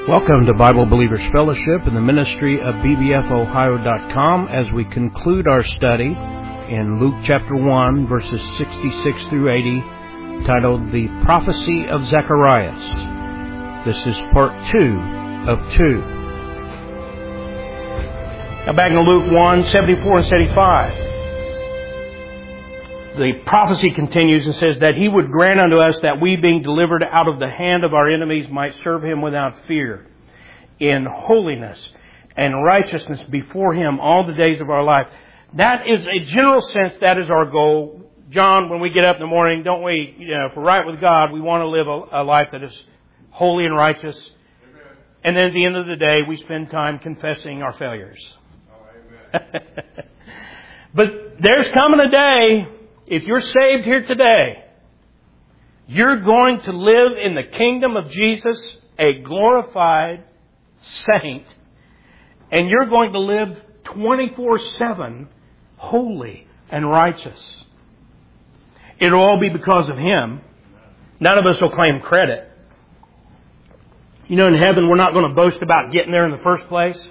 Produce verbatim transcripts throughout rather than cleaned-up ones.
Welcome to Bible Believers Fellowship in the ministry of B B F Ohio dot com as we conclude our study in Luke chapter one, verses sixty-six through eighty, titled The Prophecy of Zacharias. This is part two of two. Now back in Luke one, seventy-four and seventy-five. The prophecy continues and says that He would grant unto us that we, being delivered out of the hand of our enemies, might serve Him without fear, in holiness and righteousness before Him all the days of our life. That is a general sense, that is our goal. John, when we get up in the morning, don't we, you know, if we're right with God, we want to live a, a life that is holy and righteous. Amen. And then at the end of the day, we spend time confessing our failures. Oh, amen. But there's coming a day, if you're saved here today, you're going to live in the kingdom of Jesus, a glorified saint, and you're going to live twenty-four seven holy and righteous. It'll all be because of Him. None of us will claim credit. You know, in heaven, we're not going to boast about getting there in the first place.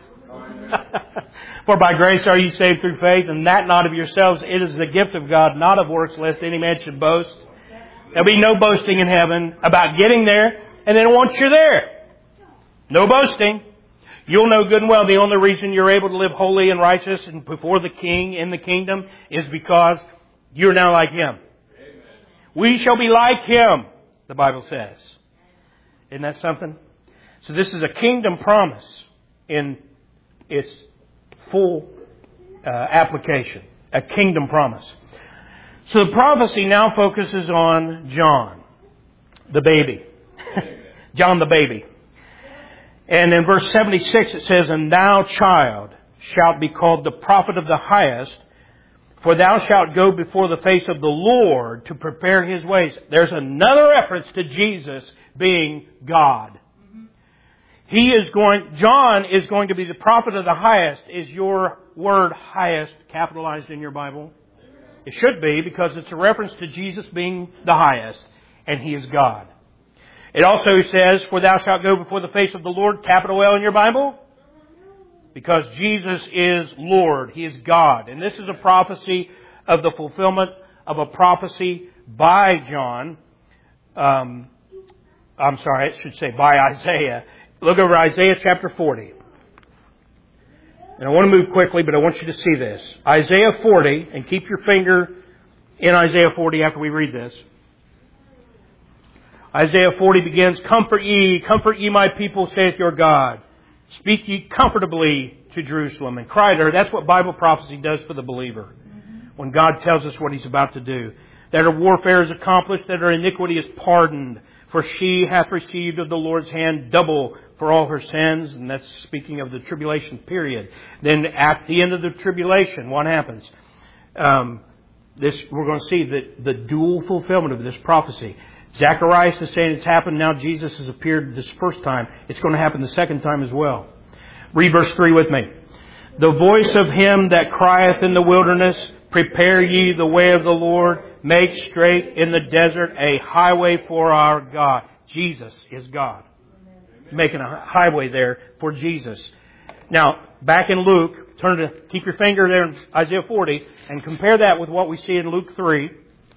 For by grace are you saved through faith, and that not of yourselves. It is the gift of God, not of works, lest any man should boast. There'll be no boasting in heaven about getting there, and then once you're there, no boasting. You'll know good and well the only reason you're able to live holy and righteous and before the King in the kingdom is because you're now like Him. Amen. We shall be like Him, the Bible says. Isn't that something? So this is a kingdom promise in its full uh, application. A kingdom promise. So the prophecy now focuses on John, the baby. John the baby. And in verse seventy-six it says, And thou, child, shalt be called the prophet of the highest, for thou shalt go before the face of the Lord to prepare His ways. There's another reference to Jesus being God. He is going, John is going to be the prophet of the highest. Is your word highest capitalized in your Bible? It should be, because it's a reference to Jesus being the highest, and He is God. It also says, For thou shalt go before the face of the Lord, capital L in your Bible, because Jesus is Lord. He is God. And this is a prophecy of the fulfillment of a prophecy by John. Um, I'm sorry, I should say by Isaiah. Look over Isaiah chapter forty. And I want to move quickly, but I want you to see this. Isaiah forty, and keep your finger in Isaiah forty after we read this. Isaiah forty begins, Comfort ye, comfort ye my people, saith your God. Speak ye comfortably to Jerusalem, and cry to her. That's what Bible prophecy does for the believer. When God tells us what He's about to do. That her warfare is accomplished, that her iniquity is pardoned. For she hath received of the Lord's hand double for all her sins. And that's speaking of the tribulation period. Then at the end of the tribulation, what happens? Um, this we're going to see the, the dual fulfillment of this prophecy. Zacharias is saying it's happened now. Jesus has appeared this first time. It's going to happen the second time as well. Read verse three with me. The voice of him that crieth in the wilderness, Prepare ye the way of the Lord, make straight in the desert a highway for our God. Jesus is God. Amen. Making a highway there for Jesus. Now, back in Luke, turn to, keep your finger there in Isaiah forty, and compare that with what we see in Luke three.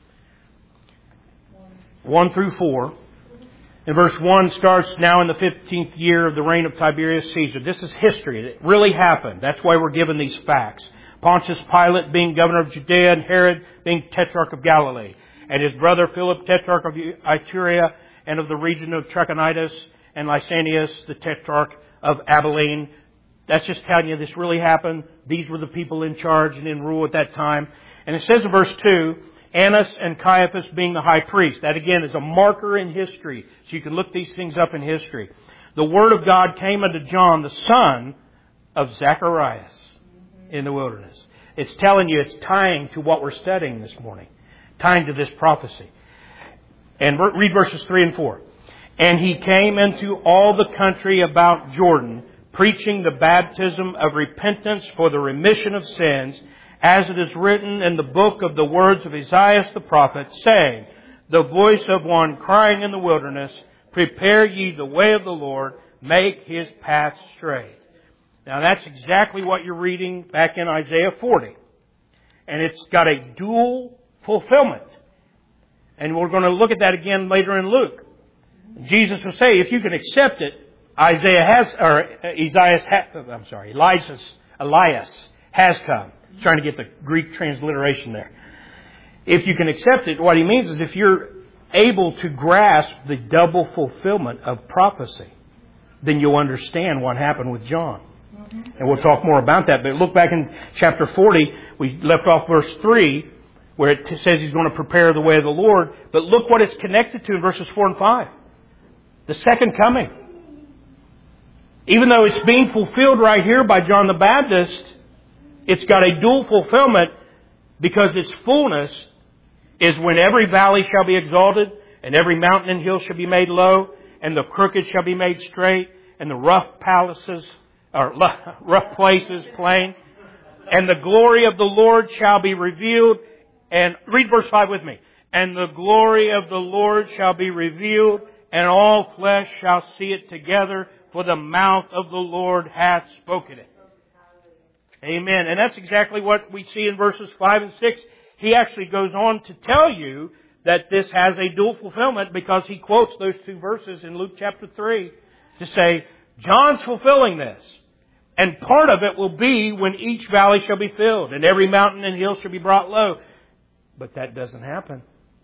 one through four. And verse one starts now in the fifteenth year of the reign of Tiberius Caesar. This is history. It really happened. That's why we're given these facts. Pontius Pilate being governor of Judea, and Herod being tetrarch of Galilee. And his brother Philip, tetrarch of Iturea and of the region of Trachonitis, and Lysanias, the tetrarch of Abilene. That's just telling you this really happened. These were the people in charge and in rule at that time. And it says in verse two, Annas and Caiaphas being the high priest. That again is a marker in history. So you can look these things up in history. The word of God came unto John, the son of Zacharias, in the wilderness. It's telling you, it's tying to what we're studying this morning. Tying to this prophecy. And read verses three and four. And he came into all the country about Jordan, preaching the baptism of repentance for the remission of sins, as it is written in the book of the words of Isaiah the prophet, saying, The voice of one crying in the wilderness, Prepare ye the way of the Lord, make His path straight. Now that's exactly what you're reading back in Isaiah forty. And it's got a dual fulfillment. And we're going to look at that again later in Luke. Jesus will say, if you can accept it, Isaiah has, or Isaiah, I'm sorry, Elias, Elias has come. I'm trying to get the Greek transliteration there. If you can accept it, what he means is if you're able to grasp the double fulfillment of prophecy, then you'll understand what happened with John. And we'll talk more about that. But look back in chapter forty, we left off verse three, where it says He's going to prepare the way of the Lord. But look what it's connected to in verses four and five. The second coming. Even though it's being fulfilled right here by John the Baptist, it's got a dual fulfillment because its fullness is when every valley shall be exalted, and every mountain and hill shall be made low, and the crooked shall be made straight, and the rough palaces, or rough places plain, and the glory of the Lord shall be revealed. And read verse five with me. And the glory of the Lord shall be revealed, and all flesh shall see it together, for the mouth of the Lord hath spoken it. Amen. And that's exactly what we see in verses five and six. He actually goes on to tell you that this has a dual fulfillment because he quotes those two verses in Luke chapter three to say, John's fulfilling this. And part of it will be when each valley shall be filled and every mountain and hill shall be brought low. But that doesn't happen.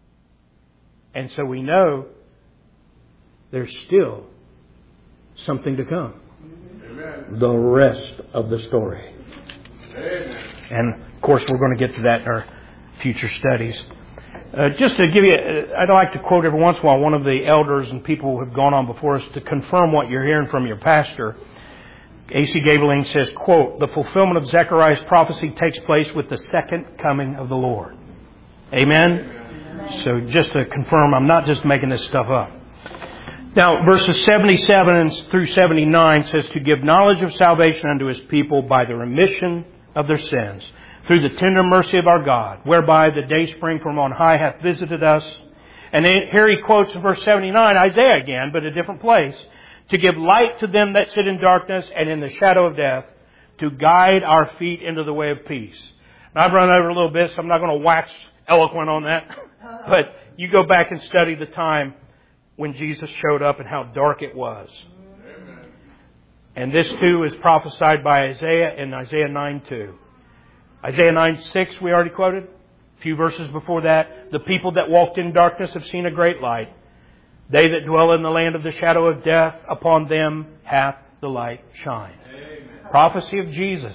And so we know there's still something to come. Amen. The rest of the story. Amen. And of course we're going to get to that in our future studies. Uh, just to give you, I'd like to quote every once in a while one of the elders and people who have gone on before us to confirm what you're hearing from your pastor. A C Gaebelein says, quote, the fulfillment of Zechariah's prophecy takes place with the second coming of the Lord. Amen? Amen. So just to confirm, I'm not just making this stuff up. Now, verses seventy-seven through seventy-nine says, to give knowledge of salvation unto His people by the remission of their sins, through the tender mercy of our God, whereby the day spring from on high hath visited us. And here he quotes in verse seventy-nine, Isaiah again, but a different place. To give light to them that sit in darkness and in the shadow of death, to guide our feet into the way of peace. Now, I've run over a little bit, so I'm not going to wax eloquent on that. But you go back and study the time when Jesus showed up and how dark it was. Amen. And this too is prophesied by Isaiah in Isaiah nine two. Isaiah nine six we already quoted. A few verses before that. The people that walked in darkness have seen a great light. They that dwell in the land of the shadow of death, upon them hath the light shined. Amen. Prophecy of Jesus.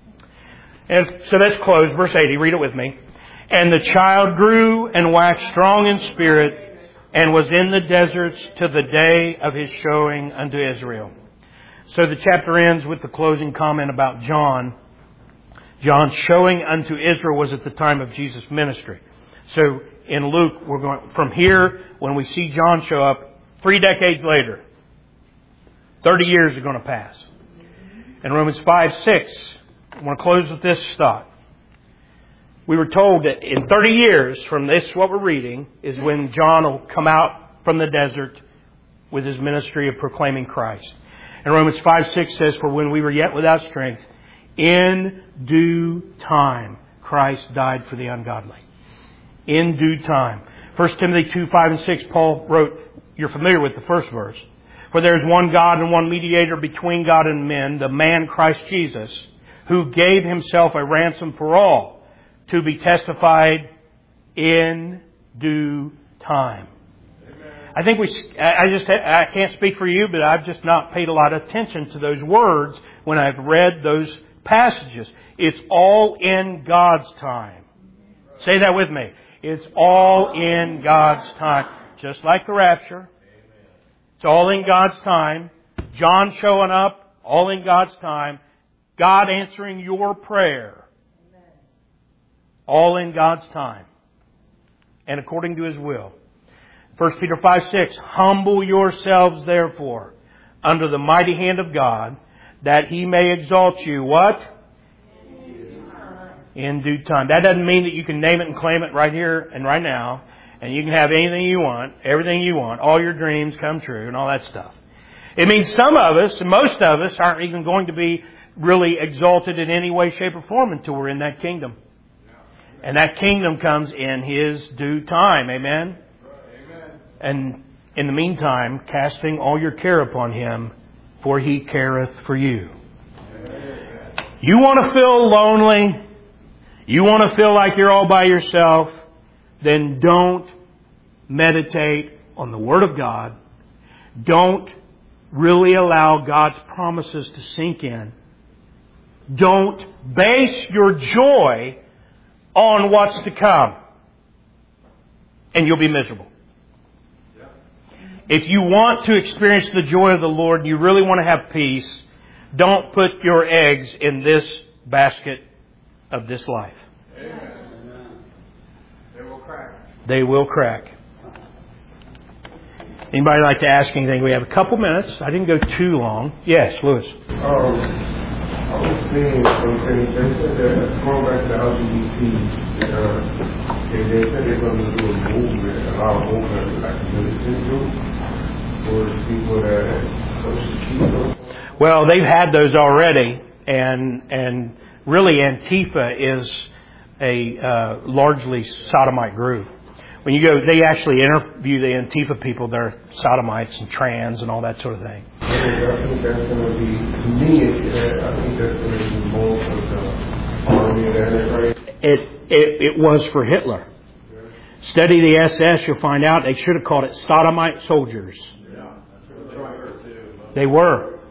And so let's close. Verse eighty, read it with me. And the child grew and waxed strong in spirit, and was in the deserts to the day of His showing unto Israel. So the chapter ends with the closing comment about John. John's showing unto Israel was at the time of Jesus' ministry. So in Luke, we're going from here, when we see John show up, three decades later, thirty years are going to pass. In Romans five six, I want to close with this thought. We were told that in thirty years from this, what we're reading, is when John will come out from the desert with his ministry of proclaiming Christ. And Romans five six says, for when we were yet without strength, in due time, Christ died for the ungodly. In due time. First Timothy two five and six, Paul wrote, you're familiar with the first verse. For there is one God and one mediator between God and men, the man Christ Jesus, who gave Himself a ransom for all, to be testified in due time. Amen. I think we, I just, I can't speak for you, but I've just not paid a lot of attention to those words when I've read those passages. It's all in God's time. Say that with me. It's all in God's time. Just like the rapture. It's all in God's time. John showing up, all in God's time. God answering your prayer. All in God's time. And according to His will. First Peter five six, humble yourselves therefore under the mighty hand of God, that He may exalt you. What? In due time. In due time. That doesn't mean that you can name it and claim it right here and right now. and you can have anything you want, everything you want, all your dreams come true, and all that stuff. It means some of us, and most of us, aren't even going to be really exalted in any way, shape, or form until we're in that kingdom. And that kingdom comes in His due time. Amen? Amen. And in the meantime, casting all your care upon Him, for He careth for you. Amen. You want to feel lonely? You want to feel like you're all by yourself? Then don't meditate on the Word of God. Don't really allow God's promises to sink in. Don't base your joy on what's to come. And you'll be miserable. If you want to experience the joy of the Lord, you really want to have peace, don't put your eggs in this basket of this life. Amen. They will crack. They will crack. Anybody like to ask anything? We have a couple minutes. I didn't go too long. Yes, Lewis. Um, I was seeing something. They said that going back to L G B T, uh, they, they said they're going to do a movement, a lot of movement, like a militant group for people that social people. Well, they've had those already, and and really Antifa is a uh, largely sodomite group. When you go, they actually interview the Antifa people. They're sodomites and trans and all that sort of thing. I think that's going to be, to me, it, I think that's going to be more for the army and Antichrist. It, it, it was for Hitler. Yeah. Study the S S, you'll find out they should have called it sodomite soldiers. Yeah, that's what they were too. They were.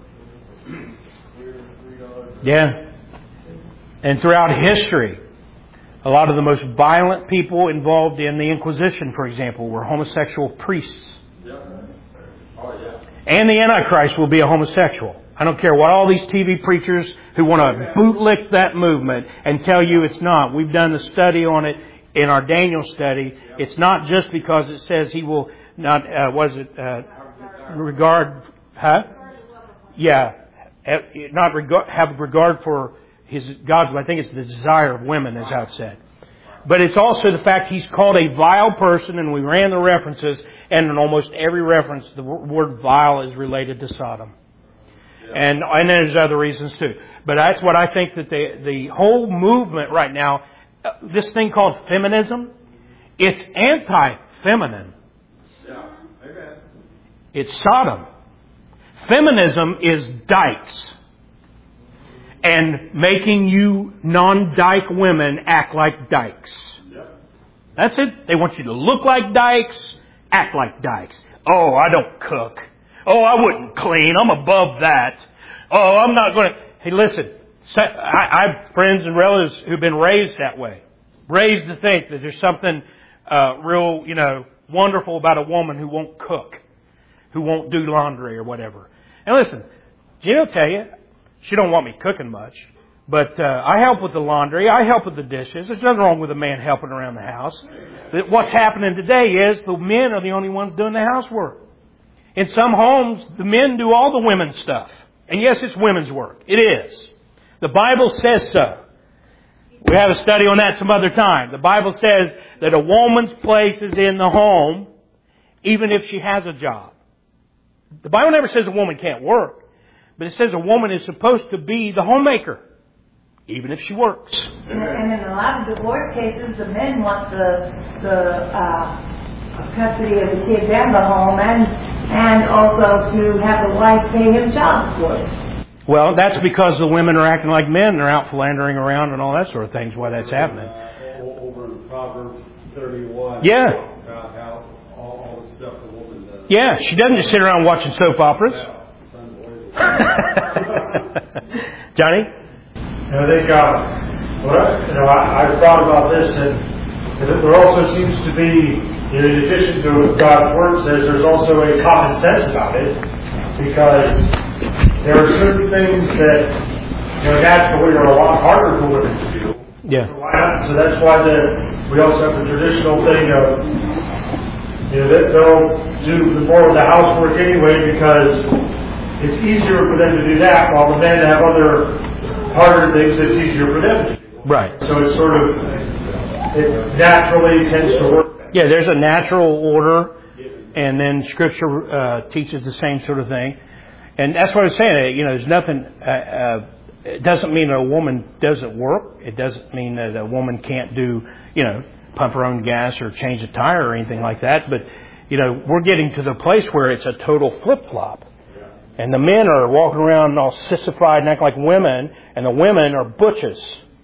Yeah. And throughout history, a lot of the most violent people involved in the Inquisition, for example, were homosexual priests. Yep. Oh, yeah. And the Antichrist will be a homosexual. I don't care what all these T V preachers who want to bootlick that movement and tell you it's not. We've done the study on it in our Daniel study. Yep. It's not just because it says he will not, uh, was it, uh, regard, huh? Yeah. Not regard, have regard for his God's, I think it's the desire of women, is how it's said. But it's also the fact he's called a vile person, and we ran the references, and in almost every reference, the word vile is related to Sodom. Yeah. And and there's other reasons too. But that's what I think that the, the whole movement right now, uh, this thing called feminism, it's anti-feminine. Yeah. Amen. It's Sodom. Feminism is dykes. And making you non-dyke women act like dykes. Yep. That's it. They want you to look like dykes, act like dykes. Oh, I don't cook. Oh, I wouldn't clean. I'm above that. Oh, I'm not going to... Hey, listen. I, I have friends and relatives who've been raised that way. Raised to think that there's something uh, real, you know, wonderful about a woman who won't cook, who won't do laundry or whatever. And listen, Gina will tell you, she don't want me cooking much, but uh, I help with the laundry. I help with the dishes. There's nothing wrong with a man helping around the house. But what's happening today is the men are the only ones doing the housework. In some homes, the men do all the women's stuff. And yes, it's women's work. It is. The Bible says so. We have a study on that some other time. The Bible says that a woman's place is in the home, even if she has a job. The Bible never says a woman can't work. But it says a woman is supposed to be the homemaker, even if she works. And, and in a lot of divorce cases, the men want the the uh, custody of the kids and the home, and and also to have the wife pay him child support. Well, that's because the women are acting like men. They're out philandering around and all that sort of things. Why that's happening? Uh, over in Proverbs thirty-one. Yeah. About how all, all the stuff the woman does. Yeah, she doesn't just sit around watching soap operas. Yeah. Johnny? I think, uh, well, you know, I, I've thought about this, and, and there also seems to be, in addition to what God's Word says, there's also a common sense about it, because there are certain things that, you know, naturally are a lot harder for women to do. Yeah. So, why not? So that's why the we also have the traditional thing of, you know, that they'll do more of the housework anyway, because it's easier for them to do that, while the men have other harder things that's easier for them to do. Right. So it's sort of, it naturally tends to work better. Yeah, there's a natural order, and then Scripture uh, teaches the same sort of thing. And that's what I was saying. You know, there's nothing. Uh, uh, it doesn't mean that a woman doesn't work. It doesn't mean that a woman can't do, you know, pump her own gas or change a tire or anything like that. But, you know, we're getting to the place where it's a total flip-flop. And the men are walking around all sissified and acting like women, and the women are butches.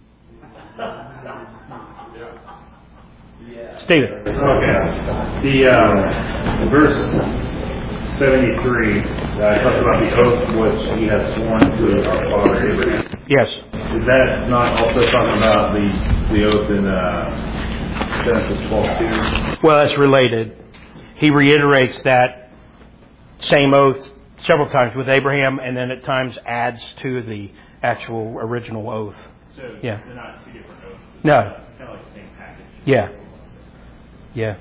Stephen. Okay. The um, verse seventy-three uh, talks about the oath which he had sworn to our father Abraham. Yes. Is that not also talking about the the oath in uh, Genesis twelve two? Well, that's related. He reiterates that same oath several times with Abraham, and then at times adds to the actual original oath. So yeah. They're not two different oaths. No. It's kind of like the same package. Yeah. Yeah.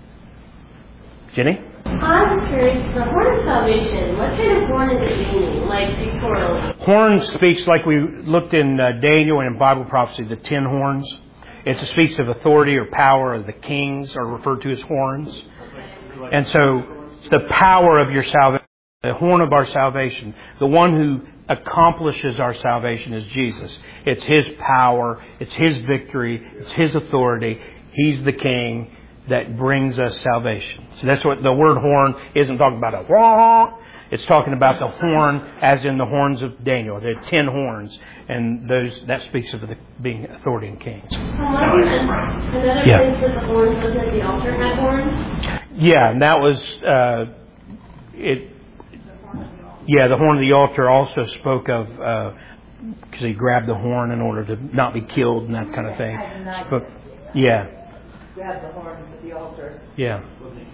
Jenny? I'm curious, the horn of salvation, what kind of horn is it meaning? Like pictorially? Horn speaks like we looked in uh, Daniel and in Bible prophecy, the ten horns. It speaks of authority or power, or the kings are referred to as horns. And so the power of your salvation, the horn of our salvation, the one who accomplishes our salvation is Jesus. It's His power, it's His victory, it's His authority. He's the King that brings us salvation. So that's what the word horn isn't talking about a wah. It's talking about the horn as in the horns of Daniel. There are ten horns, and those that speaks of the being authority and kings. Another Yeah. place with the horns was that the altar had horns? Yeah, and that was uh, it. Yeah, the horn of the altar also spoke of because he grabbed the horn in order to not be killed and that kind of thing. Spoke, yeah. Grab the horns of the altar. Yeah.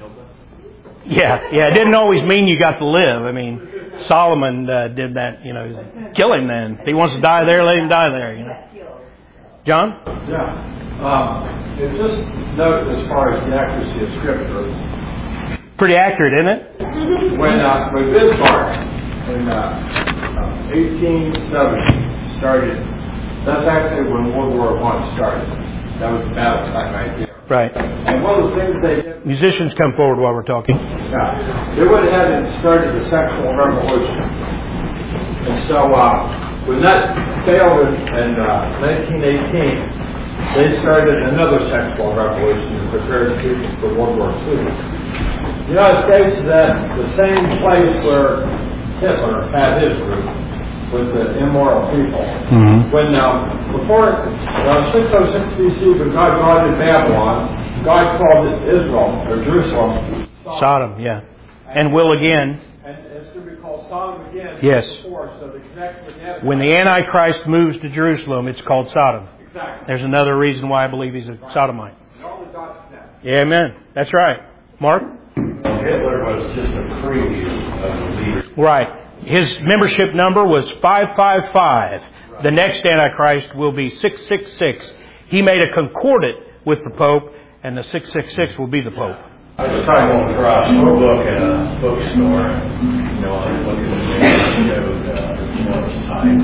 Yeah, yeah. It didn't always mean you got to live. I mean, Solomon uh, did that. You know, kill him then. If he wants to die there, let him die there. You know. John? Yeah. Um, it just note as far as the accuracy of Scripture. Pretty accurate, isn't it? When uh, when Bismarck in uh, eighteen seventy started, that's actually when World War One started. That was the battle time right there. Right. And one of the things they did, Musicians, come forward while we're talking. yeah, they went ahead and started the sexual revolution. And so uh, when that failed in, in uh, nineteen eighteen, they started another sexual revolution to prepare the people for World War Two. The United States is at the same place where Hitler had his group with the immoral people. Mm-hmm. When um, before uh, six oh six B C, when God guarded Babylon, God called it Israel or Jerusalem Sodom. Sodom, yeah, and will again. And it's going to be called Sodom again. Yes. Before, so the connection with the Antichrist. When the Antichrist moves to Jerusalem, it's called Sodom. Exactly. There's another reason why I believe he's a sodomite. And all the dots connect. Yeah, amen. That's right. Mark? Hitler was just a preview of the leader. Right. His membership number was five five five. The next Antichrist will be six six six. He made a concordat with the Pope, and the six six six will be the Pope. I was trying to across a book at a bookstore. You know, I was looking at the showed, uh, you know, it's time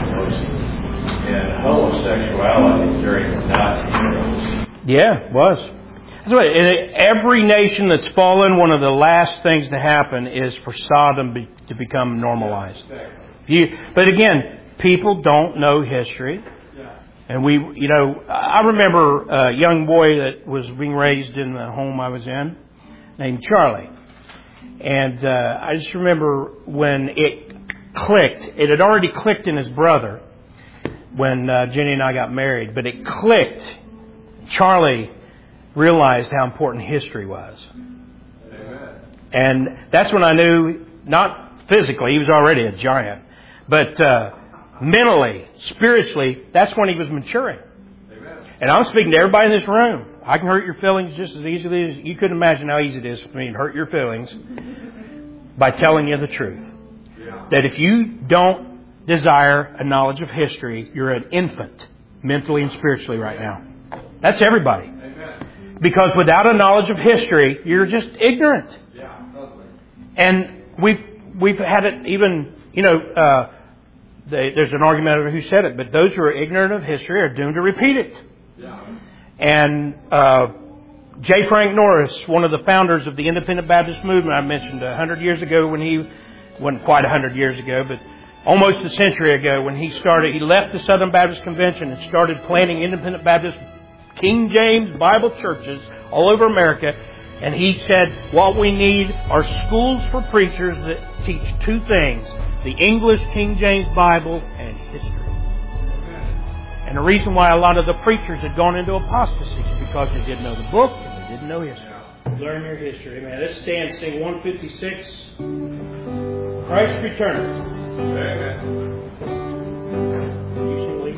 and homosexuality during the Nazi era. Yeah, it was. That's right. In every nation that's fallen, one of the last things to happen is for Sodom be, to become normalized. You, but again, people don't know history. And we, you know, I remember a young boy that was being raised in the home I was in, named Charlie. And uh, I just remember when it clicked. It had already clicked in his brother when uh, Jenny and I got married. But it clicked. Charlie realized how important history was. Amen. And that's when I knew, not physically, he was already a giant, but uh, mentally, spiritually, that's when he was maturing. Amen. And I'm speaking to everybody in this room. I can hurt your feelings just as easily as you couldn't imagine how easy it is for me to hurt your feelings by telling you the truth. Yeah. That if you don't desire a knowledge of history, you're an infant, mentally and spiritually right now. That's everybody. Amen. Because without a knowledge of history, you're just ignorant. Yeah, totally. And we've we've had it even, you know, uh, they, there's an argument who said it, but those who are ignorant of history are doomed to repeat it. Yeah. And uh, J. Frank Norris, one of the founders of the Independent Baptist movement, I mentioned a hundred years ago when he, wasn't quite a hundred years ago, but almost a century ago when he started, he left the Southern Baptist Convention and started planting Independent Baptist King James Bible churches all over America. And he said, what we need are schools for preachers that teach two things: the English King James Bible and history. And the reason why a lot of the preachers had gone into apostasy is because they didn't know the book and they didn't know history. Learn your history. Man, let's stand and sing one fifty-six. Christ returns. Amen. You should leave.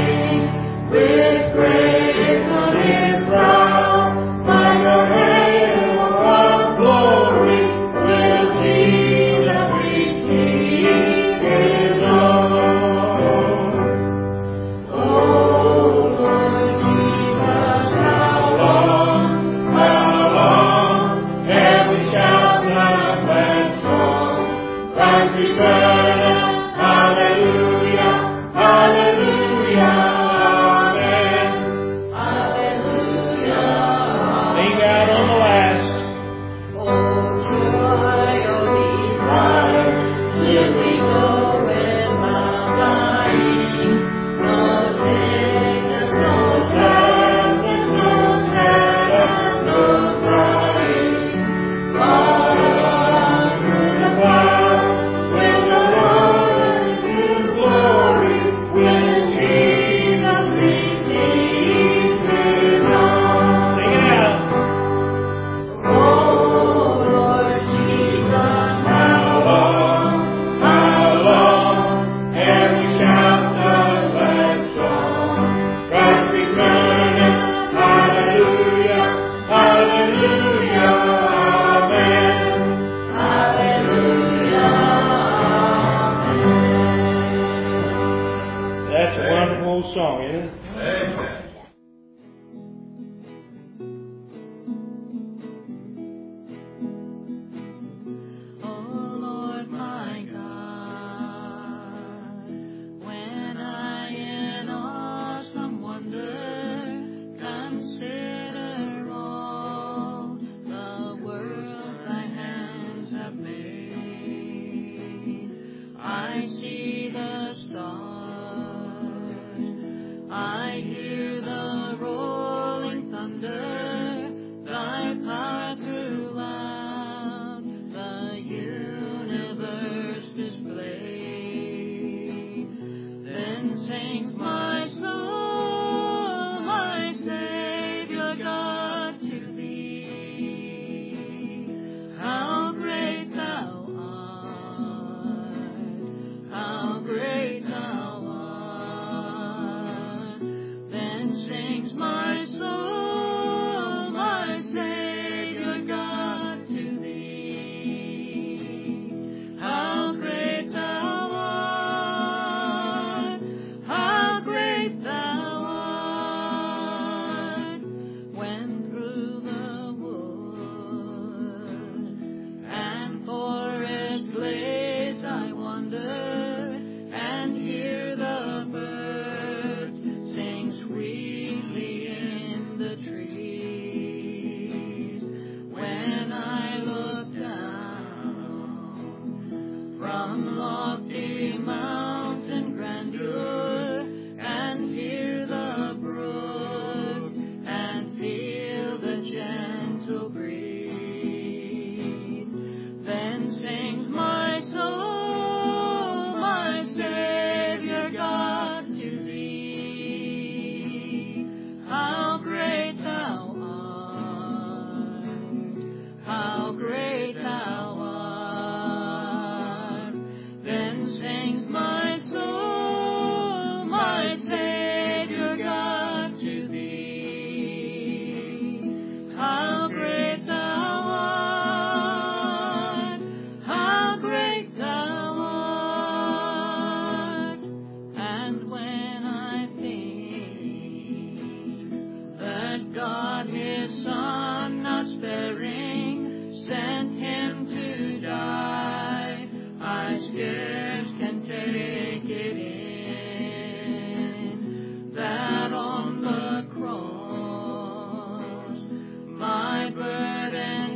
With grace on his brow, by your hand.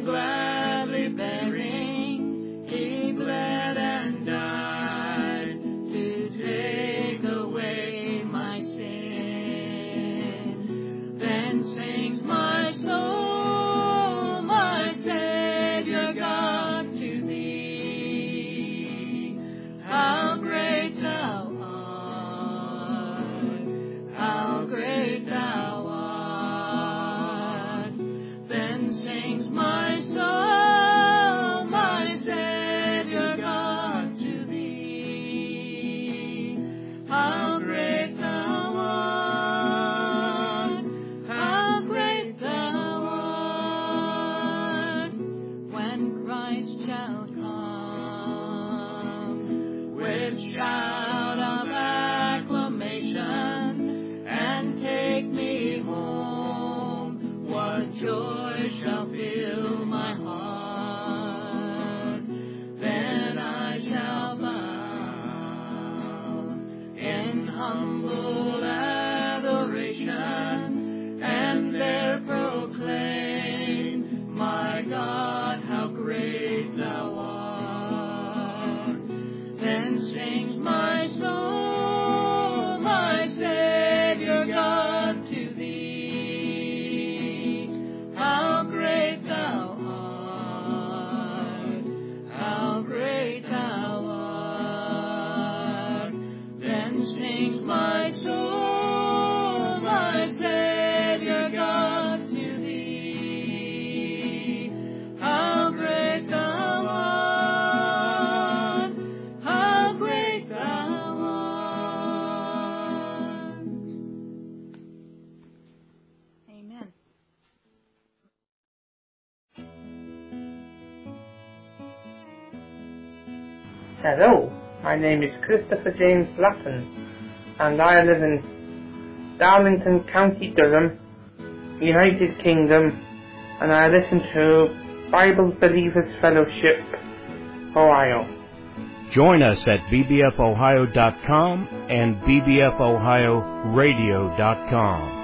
and gladly bearing, he bled and died to take away my sin. Then sings my soul, my Savior God, to thee. How great thou art, how great thou art. Then sings my soul, my Savior God, to thee. How great thou art, how great thou art. When Christ shall come with shout of acclamation and take me home, what joy shall fill my heart. Then I shall bow in humble adoration and there proclaim, my God, how great thou art. Then sings my soul, my Savior God, to thee. How great thou art, how great thou art. Then sings my soul, my Savior God, to thee. How great thou art, how great thou art. Amen. Hello, my name is Christopher James Lappin, and I live in Darlington, County Durham, United Kingdom, and I listen to Bible Believers Fellowship, Ohio. Join us at b b f ohio dot com and b b f ohio radio dot com.